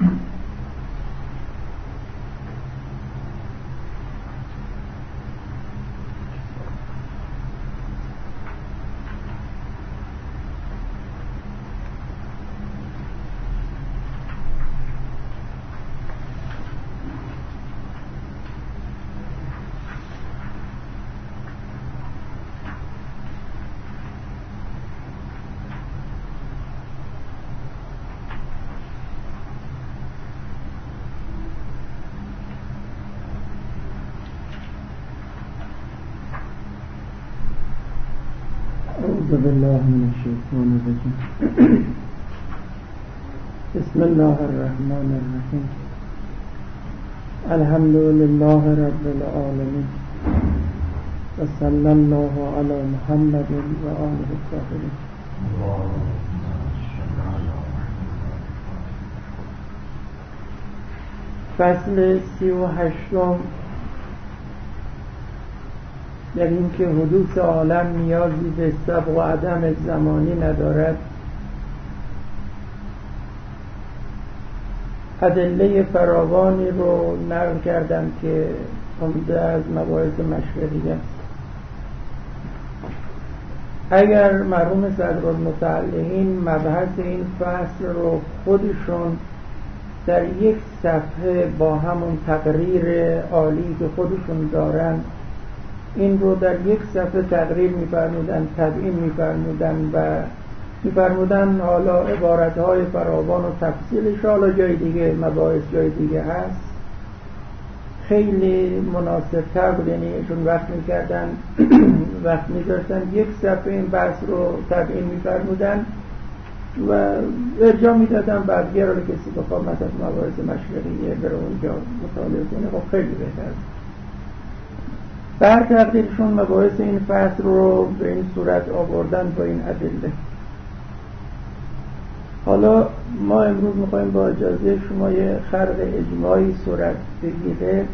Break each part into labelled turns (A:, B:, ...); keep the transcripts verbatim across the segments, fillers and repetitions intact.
A: أعوذ بالله من الشيطان الرجيم. بسم الله الرحمن الرحيم. الحمد لله رب العالمين وصلى الله على محمد وآله الطاهرين. فصل سی و هشتم در این که حدوث عالم نیازی به سبق و عدم زمانی ندارد، ادله فراوانی رو نقل کردم که عمده از مباحث مشهوری است. اگر مرحوم صدرالمتعلقین مبحث این فصل رو خودشون در یک صفحه با همون تقریر عالی که خودشون دارن این رو در یک صفحه تقریر می‌فرمودن، تبیین می‌فرمودن و می‌فرمودن حالا عبارت‌های فراوان و تفصیلش حالا جای دیگه مباحث جای دیگه هست، خیلی مناسب‌تر بود. یعنی چون وقت می‌کردن وقت می‌ذاشتن یک صفحه این بحث رو تبیین می‌فرمودن و ارجاع می‌دادن بقیه رو کسی بخواد مثلا مباحث مشهوریه بره اونجا مطالعه کنه، خب خیلی بهتر. بر تقدیرشون مباحث این فصل رو به این صورت آوردن با این ادله. حالا ما امروز میخوایم با اجازه شما یه خرق اجماعی صورت بگیره،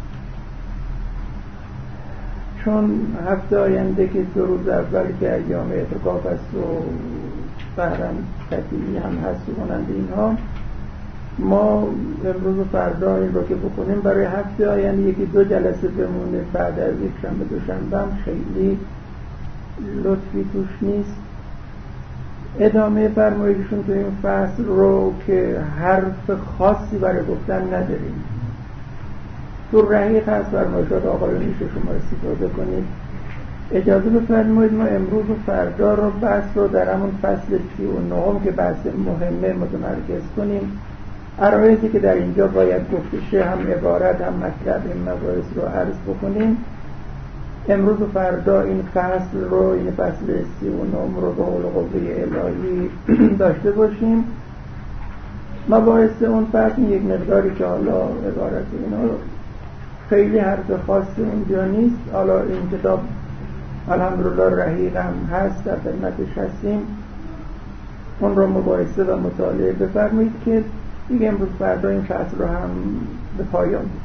A: چون هفته آینده که دو روز اول که ایام اعتکاف است و بحرم تکیلی هم هست و مانند اینها، ما امروز و فردا این رو که بکنیم برای هفته آینده یکی دو جلسه بمونه بعد از یک شنبه دو شنبه هم خیلی لطفی توش نیست. ادامه فرمایششون تو این فصل رو که حرف خاصی برای گفتن نداریم، تو رحیق هست فرمایشات آقایونیش شما استفاده کنید. اجازه بفرمایید ما امروز و فردا رو بحث رو در همون فصل سی و نهم که بحث مهمه متمرکز کنیم. عرایضی که در اینجا باید گفته شه هم عبارت هم مطلب این مباحث رو عرض بکنیم. امروز و فردا این فصل رو این فصل سی و نهم رو به حول قوه الهی داشته باشیم. مباحث اون فصل یک مقداری که حالا عبارت اینا خیلی حرف خاصی اونجا نیست. حالا این کتاب الحمدلله رحیق هم هست، در خدمتش هستیم، اون رو مباحثه و مطالعه بفرمایید که دیگه امروز فردا این فصل رو هم به پایان بود.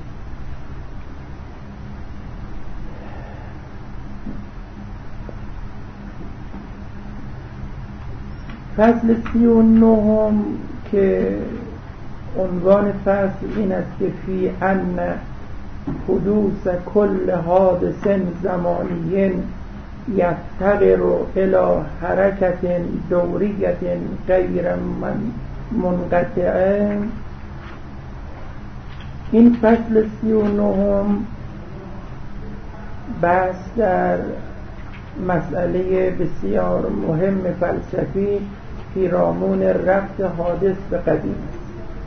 A: فصل سی و نهم که عنوان فصل این است که فی ان حدوث کل حادث زمانی یفتقر الی حرکت دوریت غیر من منقطعه. این فصل سی و نهم بحث در مسئله بسیار مهم فلسفی پیرامون ربط حادث به قدیم است.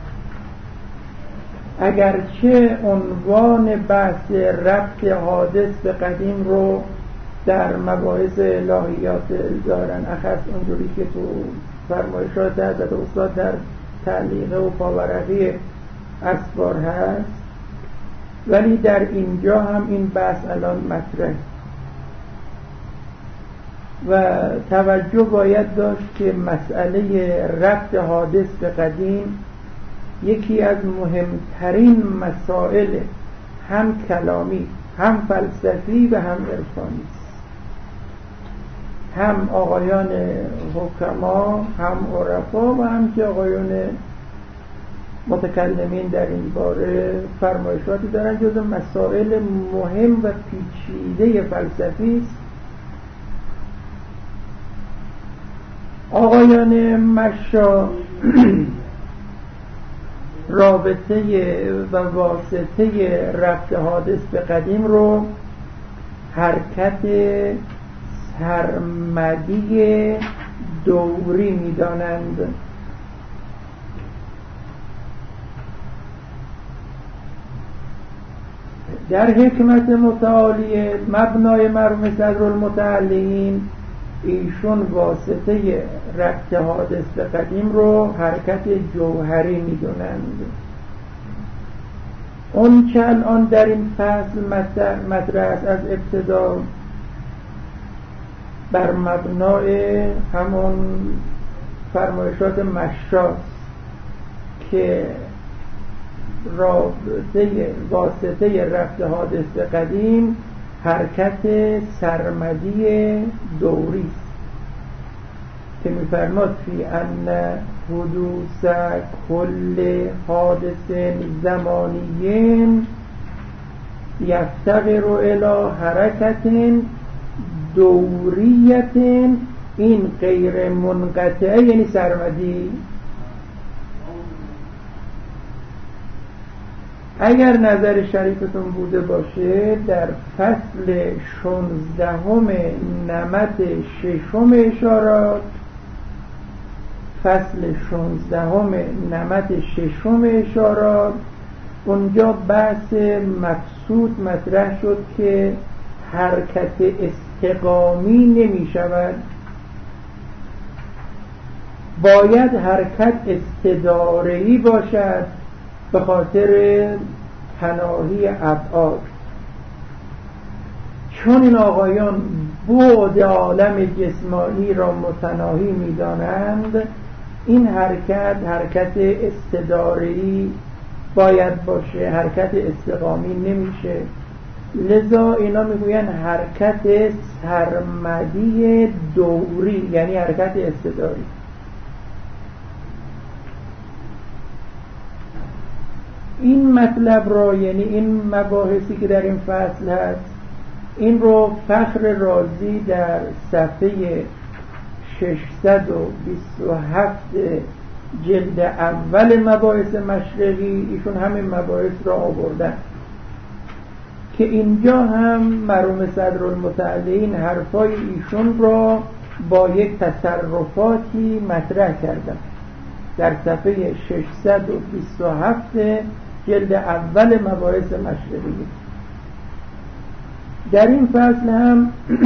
A: اگرچه عنوان بحث ربط حادث به قدیم رو در مباحث الهیات دارن اخص اونجوری که تو فرمایشات حضرت استاد در تعلیقه و پاورقی اسفار هست، ولی در اینجا هم این بحث الان مطرح و توجه باید داشت که مسئله ربط حادث به قدیم یکی از مهمترین مسائل هم کلامی هم فلسفی و هم عرفانی است. هم آقایان حکما هم عرفا و هم که آقایان متکلمین در این باره فرمایشاتی دارن. جز مسائل مهم و پیچیده فلسفی است. آقایان مشا رابطه و واسطه رفت حادث به قدیم رو حرکت سرمدی دوری می‌دانند. در حکمت متعالیه مبنای مرحوم صدرالمتعلین ایشون واسطه رفت حادث به قدیم رو حرکت جوهری می‌دونند. اون که الان در این فصل مطرح است از ابتدا بر مبنای همون فرمایشات مشاست که رابطه واسطه رفت حادث به قدیم حرکت سرمدی دوری است که می‌فرماد فی ان حدوث کل حادث زمانیین یفتقر الی حرکت دوریت این غیر منقطعه، یعنی سرمدی. اگر نظر شریفتون بوده باشه در فصل شانزدهم نمط ششم اشارات، فصل شانزدهم نمط ششم اشارات، اونجا بحث مقصود مطرح شد که حرکت استقامی نمی شود، باید حرکت استداره‌ای باشد به خاطر پناهی ابعاد. چون این آقایان بعد عالم جسمانی را متناهی می دانند، این حرکت حرکت استداره‌ای باید باشه، حرکت استقامی نمیشه. لذا اینا میگوین حرکت سرمدی دوری، یعنی حرکت استداری. این مطلب را، یعنی این مباحثی که در این فصل هست، این رو فخر رازی در صفحه ششصد و بیست و هفت جلد اول مباحث مشرقی ایشون همین مباحث را آوردن که اینجا هم مرحوم صدرالمتعلین حرفای ایشون را با یک تصرفاتی مطرح کردن در صفحه ششصد و بیست و هفت جلد اول مباحث مشرقی. در این فصل هم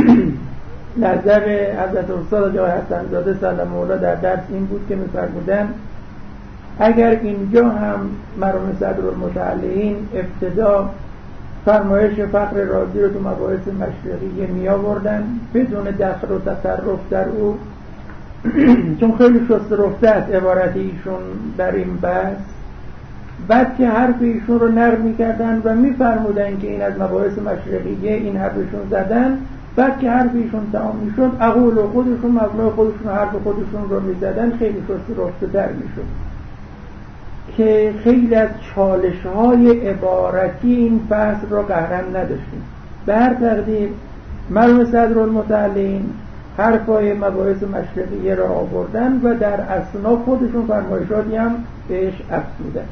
A: نظر حضرت استاد جای حسن زاده سلام الله در درس این بود که می‌فرمودن اگر اینجا هم مرحوم صدرالمتعلین ابتدا فرمایش فخر رازی رو تو مباحث مشرقی می آوردن بدون دخل و تصرف در او، چون خیلی شست رفته است عبارت ایشون در این بحث، بعد که حرف ایشون رو نقل می‌کردن و می‌فرمودن که این از مباحث مشرقیه این حرفشون زدن، بعد که حرف ایشون تمام می‌شد اقول و خودشون مبنای خودشون حرف خودشون رو می‌زدن، خیلی شست رفته تر می‌شد که خیلی از چالش‌های عبارتی این فصل رو قهرن نداشتیم. به هر تقدیر مرحوم صدرالمتعلین حرفای مباحث مشرقیه را آوردن و در اثنا خودشون فرمایشاتی هم بهش افزودن.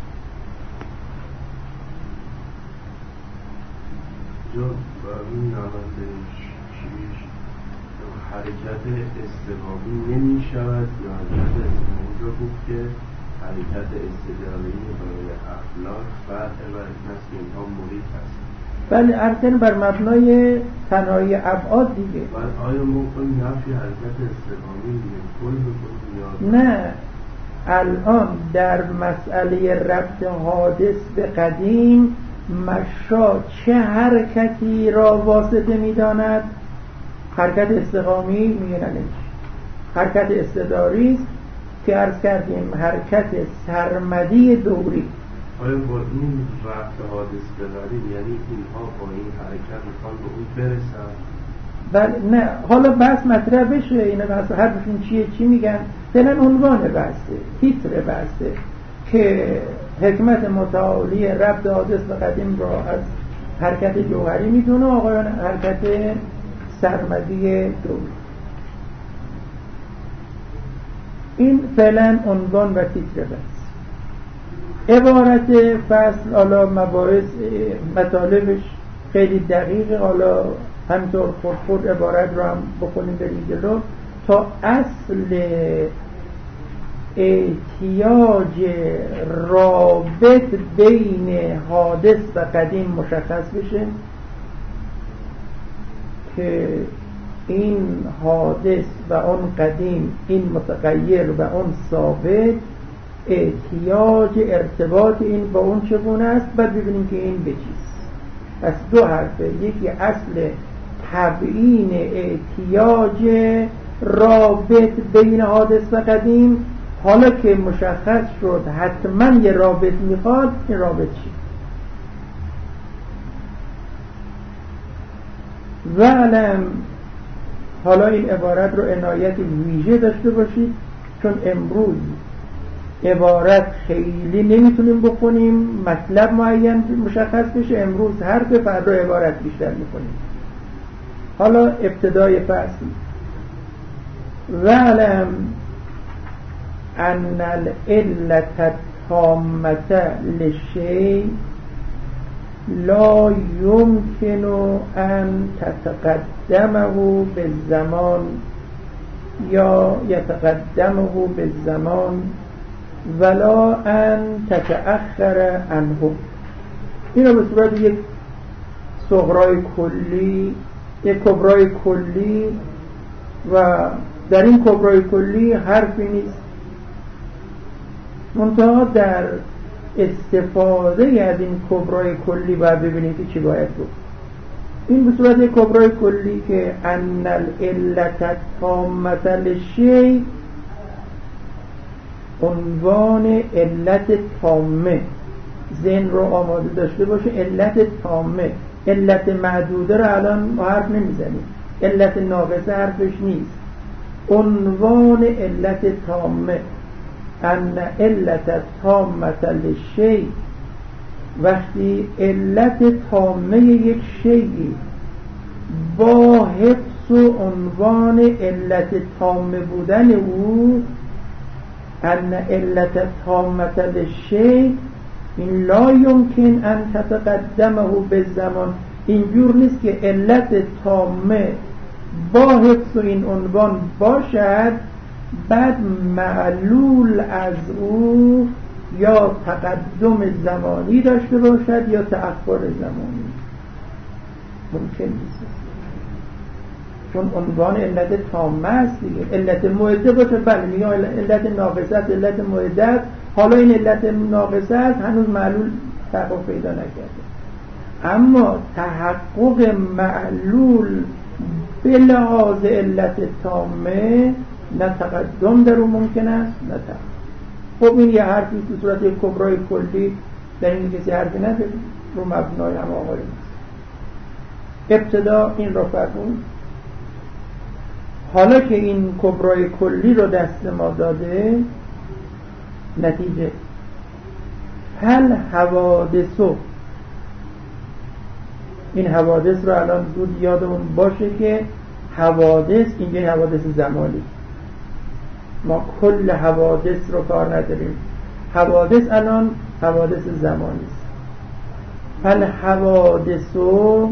B: جو این نمت شیش حرکت استقامی نمی شود یا حرکت اونجا بود که حرکت استدلالی برای افلاک فرق و نسل اینها مرید هست.
A: بله ارتن بر مبنای تنهایی ابعاد دیگه.
B: بله آیا موقعی نفی حرکت استقامی دیگه کل بکنی یا
A: نه؟ الان در مسئله ربط حادث به قدیم مشا چه حرکتی را واسطه می داند؟ حرکت استقامی میگننش حرکت استداری است که عرض کردیم حرکت سرمدی دوری.
B: آیا با این ربط حادث بداریم یعنی اینها با این حرکت میخوان به اون برسن؟
A: بله نه، حالا بحث مطرح بشه اینا مثلا حرفشون چیه چی میگن، فعلا عنوان بحثه، تیتر بحثه که حکمت متعالی ربط حادث و قدیم را از حرکت جوهری میدونه، آقایان حرکت سرمدی دور. این فعلا عنوان و تیتر بس. عبارت فصل حالا مباحث مطالبش خیلی دقیقه، حالا همینطور خود خود عبارت رو هم بکنیم بریم جلو تا اصل احتیاج رابط بین حادث و قدیم مشخص بشه که این حادث و اون قدیم، این متغیر و اون ثابت، احتیاج ارتباط این با اون چگونه است. بعد ببینیم که این به چیست. پس دو حرفه، یکی اصل تبیین احتیاج رابط بین حادث و قدیم، حالا که مشخص شد حتما یه رابط میخواد، این رابط چی؟ وعلم، حالا این عبارت رو عنایت ویژه داشته باشید، چون امروز عبارت خیلی نمیتونیم بکنیم، مطلب معین مشخص بشه، امروز حرف، فردا عبارت بیشتر میکنیم. حالا ابتدای فصل: وعلم ان العلة التامة للشيء لا يمكن ان تتقدمه بالزمان یا یتقدمه بالزمان ولا ان تتأخر عنه. این رو به صورت یک صغرای کلی، یک کبرای کلی، و در این کبرای کلی حرفی نیست، منتها در استفاده از این کبرای کلی باید ببینید که چی باید بود. این به صورت یک کبرای کلی که ان العلة التامة للشیء، عنوان علت تامه، ذهن رو آماده داشته باشه. علت تامه، علت معدوده رو الان حرف نمیزنیم، علت ناقصه حرفش نیست. عنوان علت تامه، ان علت تامه للشیء، وقتی علت تامه یک شیئی با حفظ و عنوان علت تامه بودن او، ان علت تامه للشیء، این لا یمکن ان تتقدمه بالزمان، اینجور نیست که علت تامه با حفظ این عنوان باشد بعد معلول از او یا تقدم زمانی داشته باشد یا تأخر زمانی. ممکن نیست، چون عنوان علت تامه است دیگه. علت معده باشه، بله میگه علت ناقصه است، علت معده است، حالا این علت ناقصه است هنوز معلول تحقق پیدا نکرده، اما تحقق معلول به لحاظ علت تامه نه تقدم در اون ممکن است نه تأخر. خب این یه حرفی تو صورت یک کبرای کلی، در این کسی حرفی نداره، رو مبنای هم آقای نیست. ابتدا این رو فرمون. حالا که این کبرای کلی رو دست ما داده، نتیجه هل حوادثو، این حوادث رو الان زود یادمون باشه که حوادث اینجا حوادث زمانی، ما کل حوادث رو کار نداریم، حوادث الان حوادث زمانی است. هل حوادثو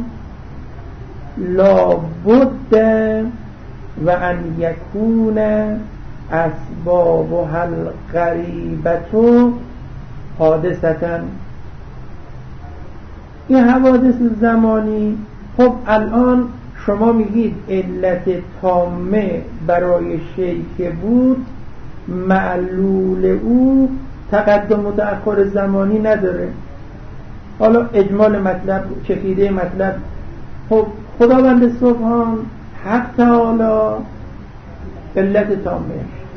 A: لابد و ان یکون اسباب هل غریبتو حادثتن. این حوادث زمانی، خب الان شما میگید علت تامه برای شیء که بود معلول او تقدم و تأخر زمانی نداره. حالا اجمال مطلب، چکیده مطلب، خب خداوند سبحان حق تعالی علت تامه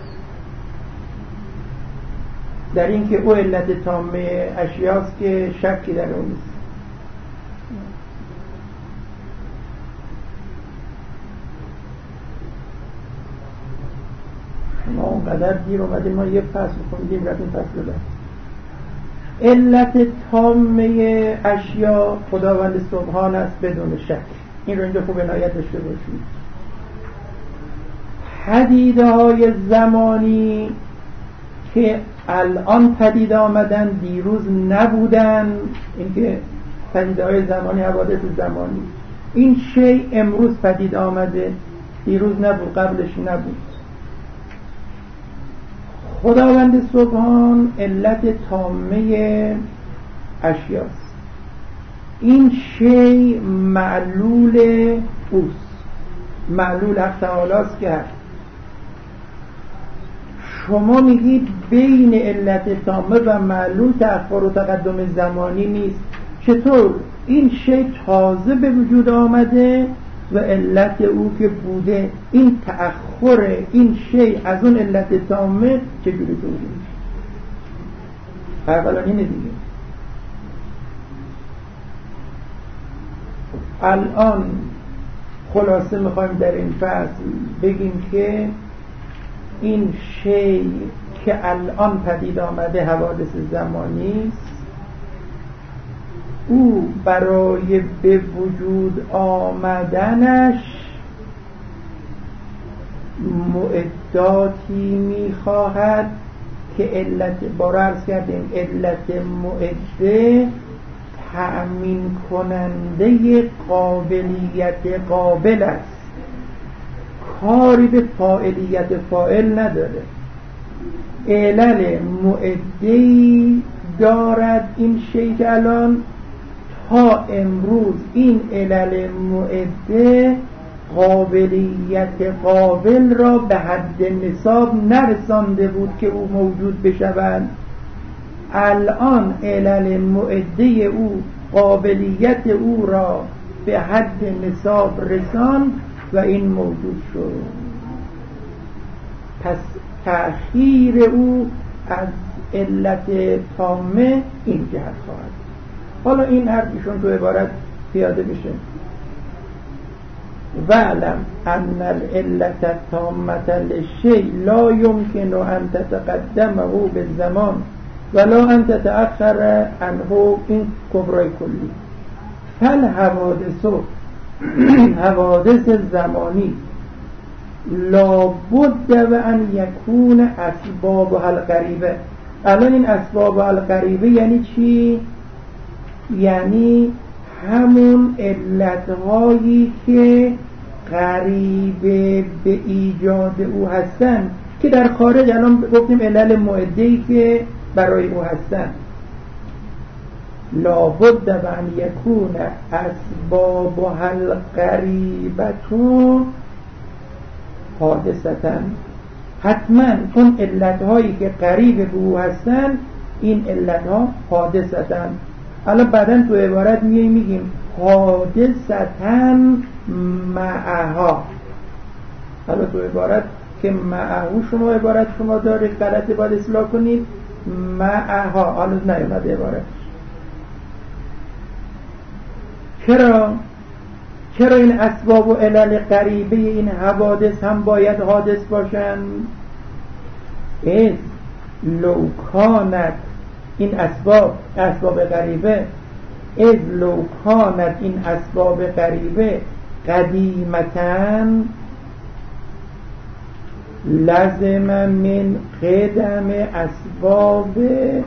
A: در این که او علت تامه اشیاست که شکی در اون نیست. ما اونقدر دیر اومدیم، ما یه فصل خوندیم رفتیم فصل بعد. علت تامه اشیا خداوند سبحان است بدون شک. این رو اینجا خوب عنایت داشته باشید. پدیده های زمانی که الان پدید آمدن دیروز نبودن، اینکه پدیده های زمانی حوادث زمانی، این شی امروز پدید آمده دیروز نبود، قبلش نبود. خداوند سبحان علت تامه اشیاست. این شی معلول اوست، معلول حق تعالی است که هست. شما میگید بین علت تامه و معلول تأخر و تقدم زمانی نیست. چطور؟ این شی تازه به وجود آمده و علت او که بوده، این تأخر این شی از اون علت تامه چجوری توجیه میشه؟ اولا اینه دیگه. الان خلاصه میخوایم در این فصل بگیم که این شی که الان پدید آمده حوادث زمانی است. او برای به وجود آمدنش معداتی میخواهد که علت بار عرض کردیم علت معده تأمین کننده قابلیت قابل است، کاری به فاعلیت فاعل نداره. علل معده‌ای دارد این شی که الان تا امروز این علل معده قابلیت قابل را به حد نصاب نرسانده بود که او موجود بشود. الان علل معده او قابلیت او را به حد نصاب رساند و این موجود شد. پس تأخیر او از علت تامه این جهت خواهد. حالا این حرفشون تو عبارت پیاده بشه. وعلم ان العلت التامة للشیء لا يمكن ان تتقدمه بالزمان ولا ان تتأخر عنه این کبرای کلی. فالحوادث حوادث زمانی لابد و ان یکون اسبابها القریبه. الان این اسبابها القریبه یعنی چی؟ یعنی همون علتهایی که قریب به ایجاد او هستن که در خارج الان گفتیم علل معده‌ای که برای او هستن. لابد و ان یکون اسبابها القریبه حادثتاً، حتما اون علتهایی که قریب به او هستن این علتها حادثتاً. الان بعداً تو عبارت میگیم میگیم حادثتاً معها. حالا تو عبارت که معهو شما عبارت شما دارید غلطه باید اصلاح کنید. معها حالا نیومده عبارت. چرا؟ چرا این اسباب و علل قریبه این حوادث هم باید حادث باشند؟ از لو کانت این اسباب اسباب قریبه از لو کانت این اسباب قریبه قدیمتاً لازم من قدم اسباب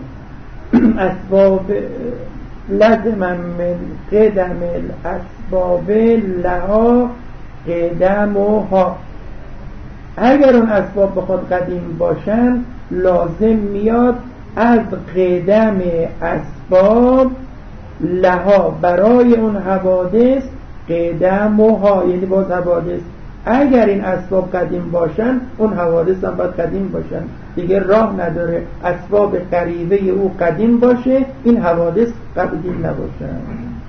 A: اسباب لازم من قدم الاسباب لها قدمها. اگر اون اسباب بخواد قدیم باشن لازم میاد از قدم اسباب لها برای اون حوادث قدمها، یعنی باز حوادث. اگر این اسباب قدیم باشن اون حوادث هم باید قدیم باشن. دیگه راه نداره اسباب قریبه او قدیم باشه این حوادث قدیم نباشن.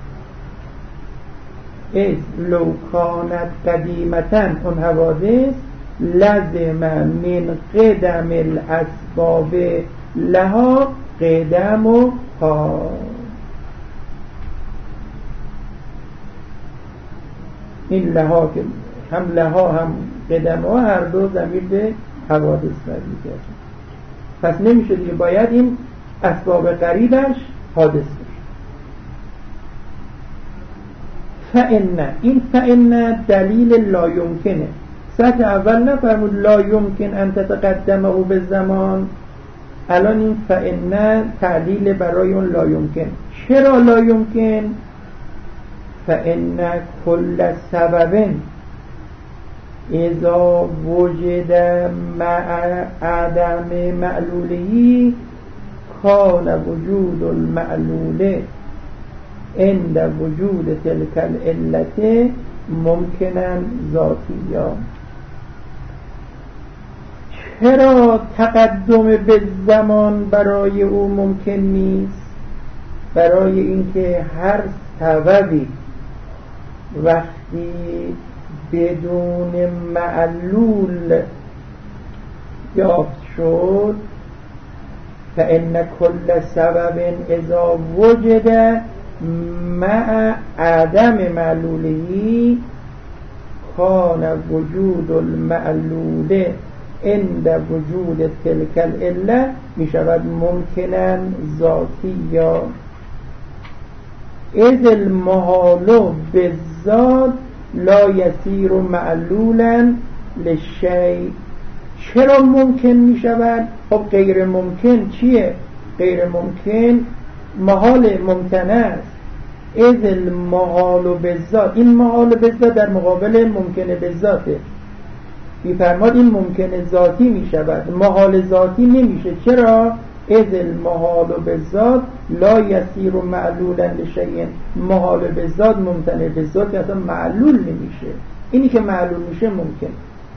A: از لو کانت قدیمتن اون حوادث لازم من قدم الاسباب لها قدمها. این لها که هم لها هم قدمها هر دو ضمیر به حوادث برمیگردن. پس نمیشه دیگه، باید این اسباب غریبش حادث میشه. فإن، این فإن دلیل لا یمکنه. سطح اول نفرمود لا یمکن ان تتقدمه به زمان، الان این فإن تعلیل برای اون لا یمکن. چرا لا یمکن؟ فإن کل سبب اذا وجد مع عدم معلوله کان وجود المعلول عند وجود تلك العلت ممکنا ذاتیا. چرا تقدم به زمان برای او ممکن نیست؟ برای اینکه هر سببی وقتی بدون معلول یافت شد، فإن كل سبب اذا وجد مع عدم معلوله کان وجود المعلول عند وجود تلك العله می شود ممکنا ذاتیا. اذ المحال بالذات لا یصیر معلولا للشیء. چرا ممکن می شود؟ خب غیر ممکن چیه؟ غیر ممکن محال ممتنع است. اذ المحال بالذات، این محال بالذات در مقابل ممکن بالذاته. می‌فرماد این ممکن ذاتی می شود، محال ذاتی نمیشه. چرا؟ اذ المحال بالذات لا یصیر معلولا لشیء. محال بالذات ممتنع بالذات اصلا معلول نمیشه، اینی که معلول میشه ممکن.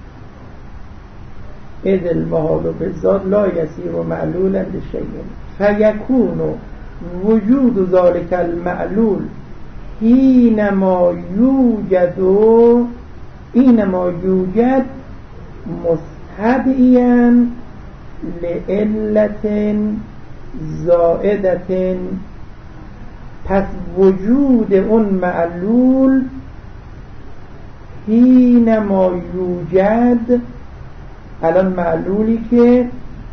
A: اذ المحال بالذات لا یصیر معلولا لشیء فیکون وجود ذلك المعلول حینما یوجد اینما یوجد مستدعیا لعلت زائدت. پس وجود اون معلول حینما یوجد، الان معلولی که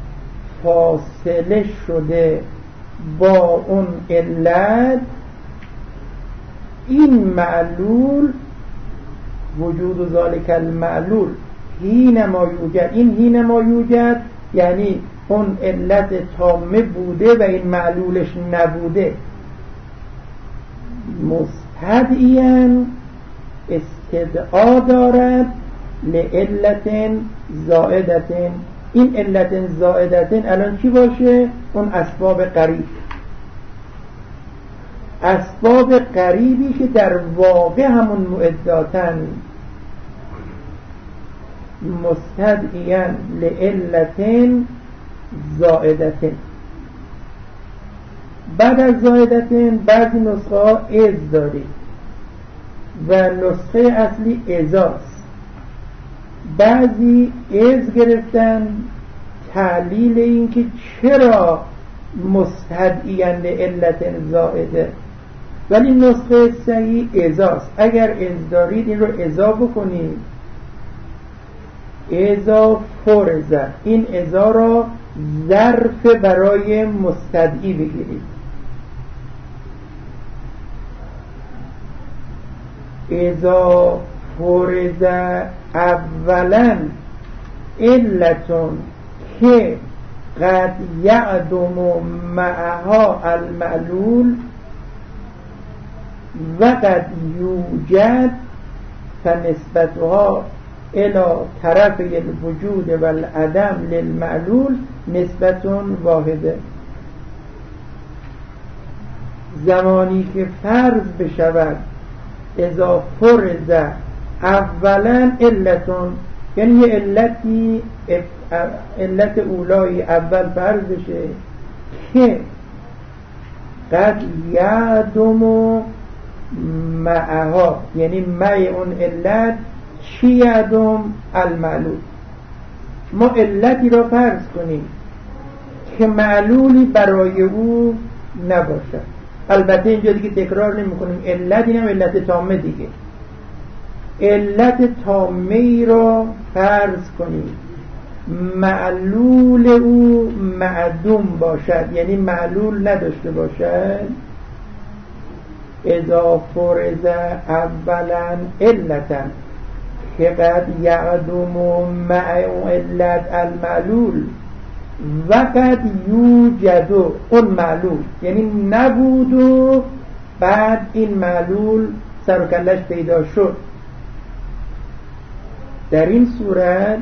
A: فاصله شده با اون علت، این معلول وجود ذالک المعلول حینما یوجد، این حینما یوجد یعنی اون علت تامه بوده و این معلولش نبوده. مستدعیا استدعا دارد لعلت زائدت. این علت زائدت الان چی باشه؟ اون اسباب قریب، اسباب قریبی که در واقع همون معداتن. مستدعیا لعلت زائدت. بعد از زائدت بعضی نسخه ها از دارید و نسخه اصلی ازاست. بعضی از گرفتن تعلیل این که چرا مستدعیا لعلت زائده، ولی نسخه صحیح ازاست. اگر از دارید این رو ازا بکنید، ازا فرزه، این ازا را ظرف برای مستدعی بگیرید. ازا فرزه اولا علتون که قد یعدم معها المعلول و قد یوجد فنسبتها الى طرف الوجود و العدم للمعلول نسبتون واحده. زمانی که فرض بشود اذا فرض اولا علتون، یعنی یه علتی علت اولای اول فرض بشه که قد یعدم معها، یعنی مع اون علت چی یعدم؟ المعلول. ما علتی را فرض کنیم که معلولی برای او نباشد. البته اینجا دیگه تکرار نمی کنیم، علت اینم علت تامه دیگه. علت تامه ای را فرض کنیم معلول او معدوم باشد، یعنی معلول نداشته باشد. اذا فرض اولا علتا که قد یعدم مع علت المعلول و قد یوجد اون معلول، یعنی نبود و بعد این معلول سر و کلش پیدا شد. در این صورت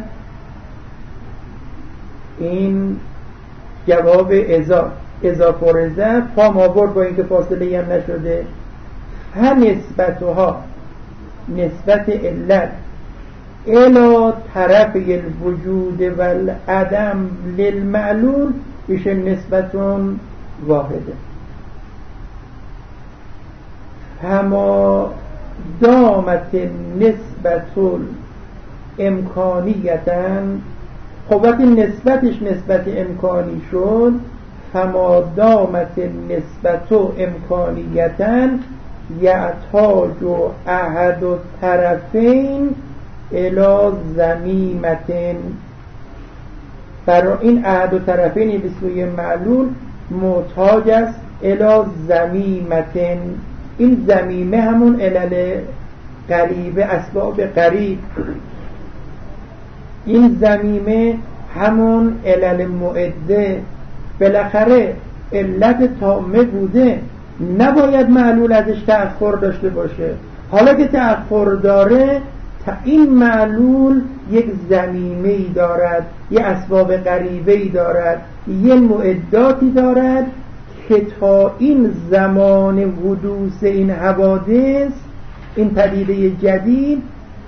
A: این جواب ازا ازا فرزه فام آورد با اینکه فاصله هم نشده، هم نسبتها نسبت علت الى طرف الوجود و العدم للمعلول بشه نسبتون واحده. فما دامت نسبت امکانیتا، خب وقتی نسبتش نسبت امکانی شد، فما دامت نسبت امکانیتا یعتاج احد الطرفین الی ضمیمة، برای این احد الطرفین به سوی معلول محتاج است الی ضمیمة. این ضمیمه همون علل قریبه، اسباب قریب، این ضمیمه همون علل معده. بالاخره علت تامه بوده، نباید معلول ازش تأخر داشته باشه. حالا که تأخر داره، تا این معلول یک ضمیمه ای دارد، یک اسباب قریبه ای دارد، یک معداتی دارد که تا این زمان حدوث این حوادث، این پدیده جدید،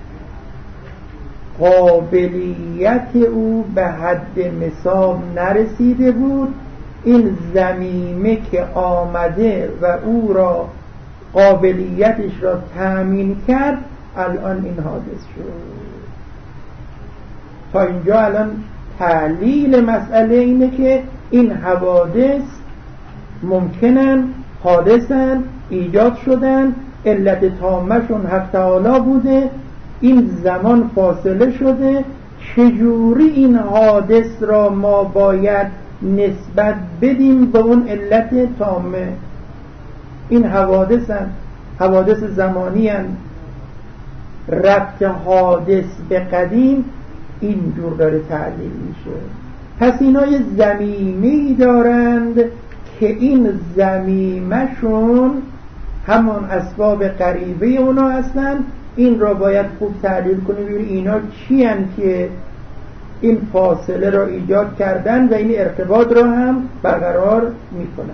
A: قابلیت او به حد مثال نرسیده بود. این ضمیمه که آمده و او را قابلیتش را تأمین کرد، الان این حادث شد. تا اینجا الان تعلیل مسئله اینه که این حوادث ممکنن، حادثن، ایجاد شدن، علت تامشون حق تعالی بوده، این زمان فاصله شده. چجوری این حادث را ما باید نسبت بدیم به اون علت تامه؟ این حوادثن، حوادث زمانی هن. ربط حادث به قدیم اینجور داره تعلیل میشه. پس اینا یه ضمیمه‌ای دارند که این ضمیمه‌شون همون اسباب قریبه اونا هستن. این را باید خوب تحلیل کنیم ببینیم اینا چی هن که این فاصله را ایجاد کردن و این ارتباط را هم برقرار میکنن.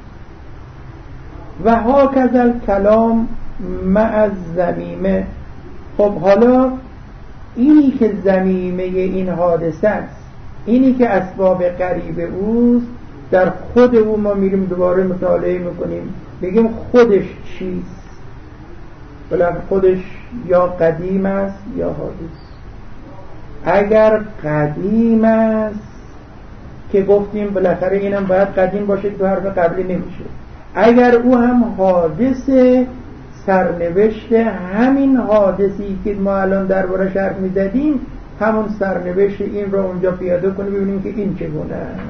A: و هاکذا کلام مع الضمیمه. خب حالا اینی که ضمیمه این حادثه است، اینی که اسباب قریب اوست، در خود او ما میریم دوباره مطالعه میکنیم، بگیم خودش چیست. بلکه خودش یا قدیم است یا حادث. اگر قدیم است که گفتیم بالاخره اینم باید قدیم باشه، تو حرف قبلی نمیشه. اگر او هم حادث، سرنوشت همین حادثی که ما الان درباره‌اش حرف می‌زدیم، همون سرنوشت این رو اونجا پیاده کنیم ببینیم که این چگونه است.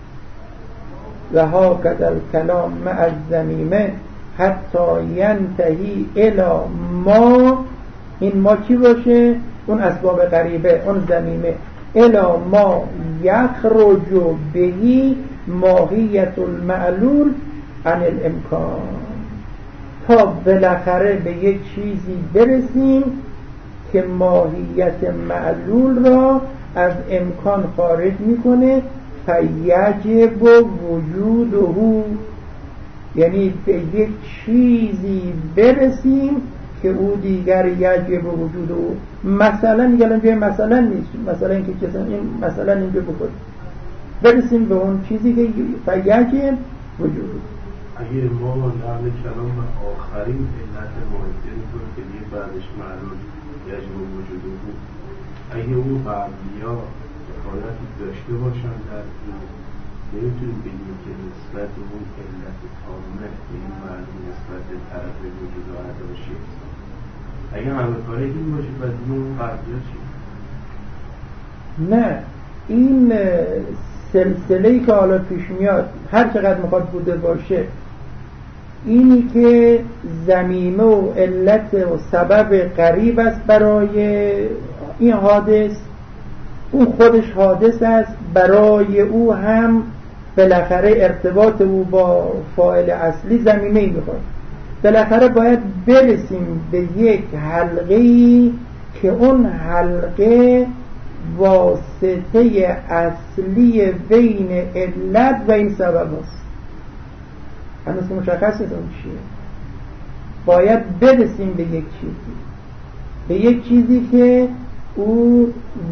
A: و هاکذا الکلام مع الضمیمه حتی ینتهی الی ما، این ما چی باشه؟ اون اسباب غریبه، اون ضمیمه. الی ما یخرج بهی ماهیت المعلول عن الامکان، تا بالاخره به یک چیزی برسیم که ماهیت معلول را از امکان خارج میکنه. فیجب وجوده، یعنی به یک چیزی برسیم که او دیگر یجب وجوده. مثلا میگم جای مثلا نیست، مثلا اینکه چیزا این مثلا اینجا بکنیم، برسیم به اون چیزی که فیجب وجوده.
B: اگر ما نقل کلام آخرین علت ماهیت اینطور که دیگه بعدش معلول یجب وجوده بود، اگه اون قبلیا حالتی داشته باشن در این، نمیتونیم بگیم که نسبت اون علت تامه به این معلول نسبت طرف وجود و عداشی است. اگه همه کاره این باشه بعد اون قبلیا چی؟
A: نه، این سلسله‌ای که حالا پیش میاد هر چقدر میخواد بوده باشه، اینی که ضمیمه و علت و سبب غریب است برای این حادث، اون خودش حادث است، برای او هم بالاخره ارتباط او با فاعل اصلی ضمیمه‌ای میخواد. بالاخره باید برسیم به یک حلقه‌ای که اون حلقه واسطه اصلی بین علت و این سبب است. هنوز که مشخص نیست اون چیه. باید برسیم به یک چیزی، به یک چیزی که او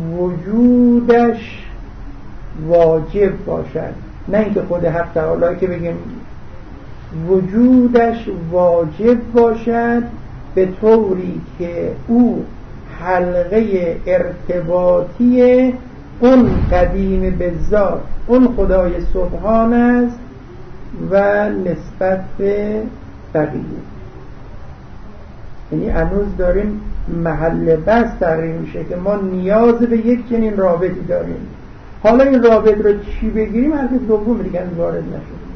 A: وجودش واجب باشد، نه اینکه خود حق تعالی که بگیم وجودش واجب باشد به طوری که او حلقه ارتباطی اون قدیم به ذات، اون خدای سبحان است و نسبت به بقیه. یعنی هنوز داریم محل بحث تغییر میشه که ما نیاز به یک چنین رابطی داریم. حالا این رابط رو چی بگیریم حرف دوم دیگه وارد نشد.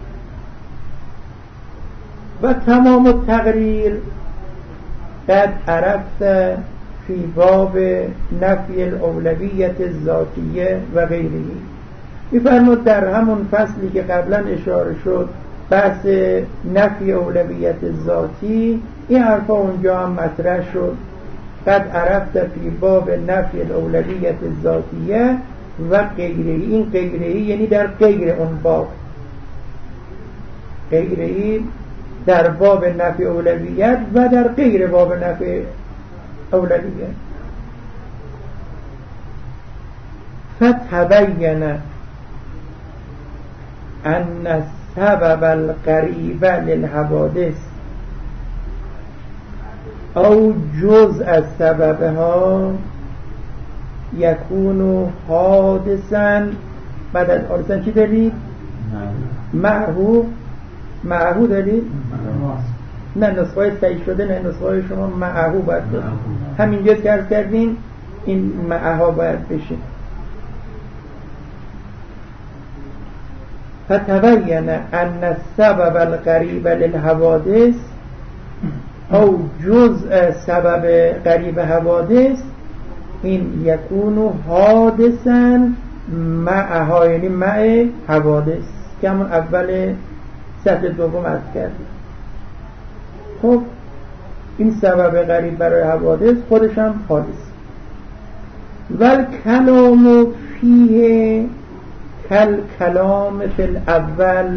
A: و تمام التقریر قد عرفت فی باب نفی الاولویت الذاتیه و غیره. می‌فرماد در همون فصلی که قبلا اشاره شد بحث نفی اولویت ذاتی، این حرفا اونجا هم مطرح شد. قد عرفت فی باب نفی الاولویت الذاتیه و غیره. این غیره یعنی در غیر اون باب، غیره در باب نفی اولویت و در غیر باب نفی اولویت. فتبین ان السبب القریب للحوادث او جزء از سببها یکون حادثا. بعد از حادثا چی دارید؟ معهو معهو دارید؟ نه نسخه های صحیح شده، نه نسخه های شما معهو باید بود. همینجا که عرض کردین این معها باید بشه. فتبین ان السبب القریب للحوادث او جزء سبب قریب حوادث این یکون حادثا معها، یعنی مع حوادث که همون اول سطر دوم عرض کردیم. خب این سبب غریب برای حوادث خودش هم حادث. ول کلام فیه کل کلام فی الاول،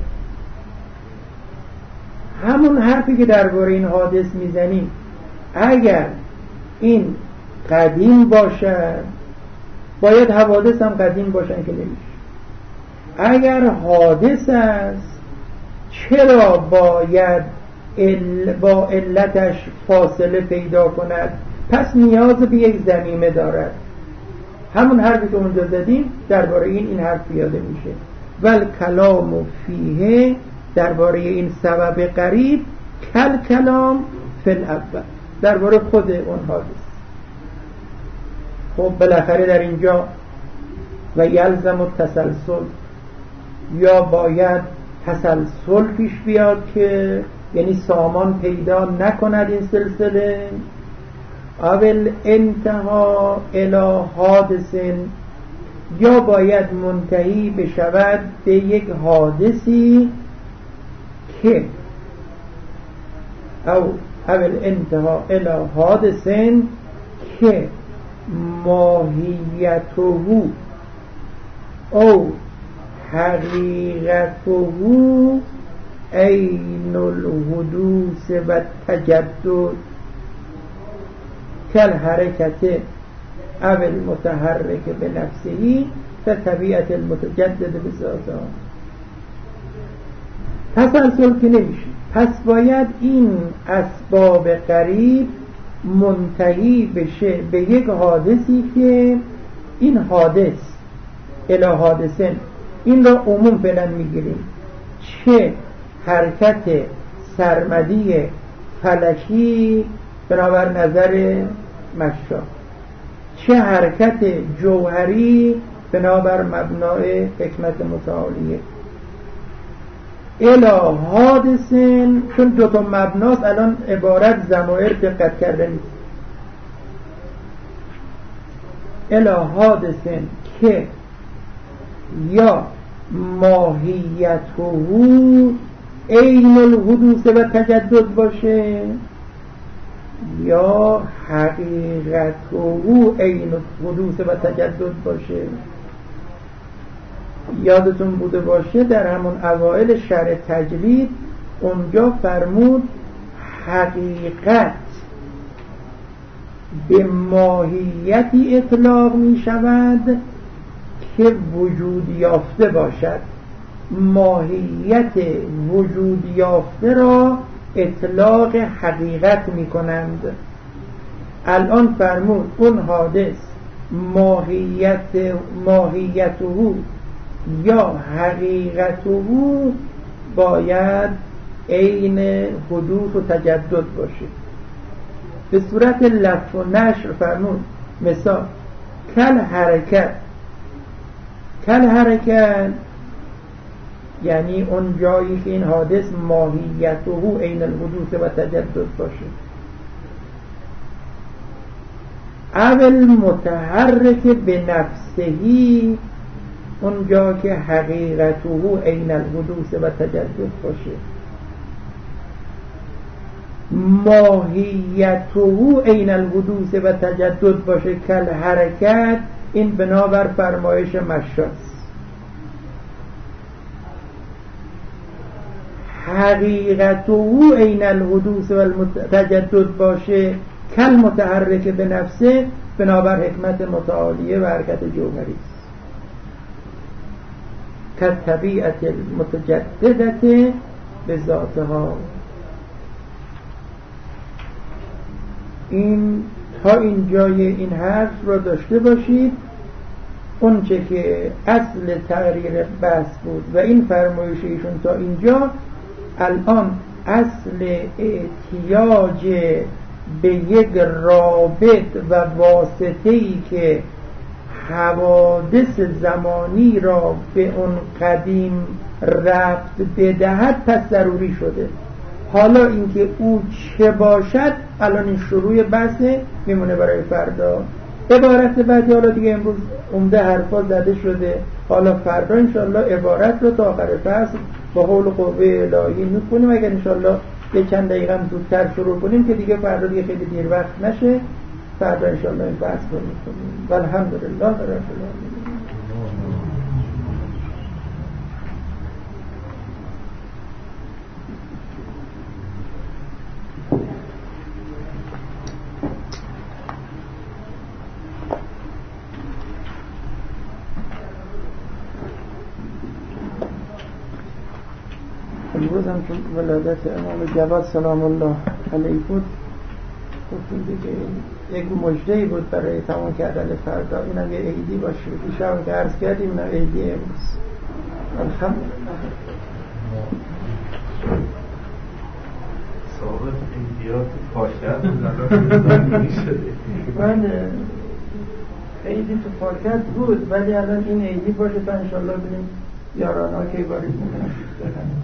A: همون حرفی که درباره این حادث میزنیم اگر این قدیم باشد باید حوادث هم قدیم باشن که نمیشه. اگر حادث است چرا باید ال با علتش فاصله پیدا کند؟ پس نیاز به یک ضمیمه دارد. همون حرفی که اونجا زدیم درباره این این حرف پیاده میشه. ول کلام فیه درباره این سبب غریب کل کلام فی الاول، درباره خود اون حادث. خب بالاخره در اینجا و یلزم التسلسل، یا باید تسلسل پیش بیاد که یعنی سامان پیدا نکند این سلسله. اول انتها الی حادث، یا باید منتهی بشود به یک حادثی که او اول انتها الی حادث که ماهیته او حقیقته عین الحدوث و تجدد کل حرکت اول متحرک به نفسهی و طبیعت المتجدد به ذاته. تسلسل که نمیشه، پس باید این اسباب قریب منتهی بشه به یک حادثی که این حادث الی حادثن، این را عموم فعلا میگیریم، چه حرکت سرمدی فلکی بنابر نظر مشا، چه حرکت جوهری بنابر مبنای حکمت متعالیه. الا حادثن، چون دوتا مبناست الان عبارت ضمایر دقت کرده نیست. الا حادثن که یا ماهیته عین الحدوث و تجدد باشه یا حقیقته عین الحدوث و تجدد باشه. یادتون بوده باشه در همون اوائل شرح تجرید اونجا فرمود حقیقت به ماهیتی اطلاق می شود که وجود یافته باشد. ماهیت وجود یافته را اطلاق حقیقت می کنند. الان فرمود اون حادث ماهیت ماهیته یا حقیقته باید عین حدوث و تجدد باشه. به صورت لف و نشر فرمود مثال کل حرکت. کل حرکت یعنی اون جایی که این حادث ماهیته عین الحدوث و تجدد باشه. اول متحرک به نفسهی اون جا که حقیقته عین الحدوث و تجدد باشه. ماهیته عین الحدوث و تجدد باشه کل حرکت، این بنابر فرمایش مشاست. حقیقته عین الحدوث و تجدد باشه کل متحرک به نفسه بنابر حکمت متعالیه و حرکت جوهری است. كالطبيعة المتجددة بذاتها. این تا این جای این حرف را داشته باشید. اون چه که اصل تقریر بحث بود و این فرمایش ایشون تا اینجا، الان اصل احتیاج به یک رابط و واسطه‌ای که حوادث زمانی را به اون قدیم ربط بدهد پس ضروری شده. حالا اینکه او چه باشد الان این شروع بحثه، میمونه برای فردا. عبارت بعدی حالا دیگه امروز عمده حرفا زده شده، حالا فردا انشالله عبارت رو تا آخر فصل با حول قوه الهی میکنیم. اگر انشالله یه چند دقیقه هم زودتر شروع کنیم که دیگه فردا دیگه خیلی دیر وقت نشه، فردا انشالله این بحث رو میکنیم. والحمدلله رب العالمین. امروز هم چون ولادت امام جواد سلام الله علیه بود، گفتیم دیگه یک مجدهی بود برای تمام کردن فردا. اینم یه عیدی باشه. دیشب که عرض کردیم اینم عیدی امروز. الحمدلله.
B: صاحب عیدیات پاکت بود
A: من عیدی تو پاکت بود، ولی الان این عیدی باشه تا انشالله ببینیم یارانا که باری میکنم.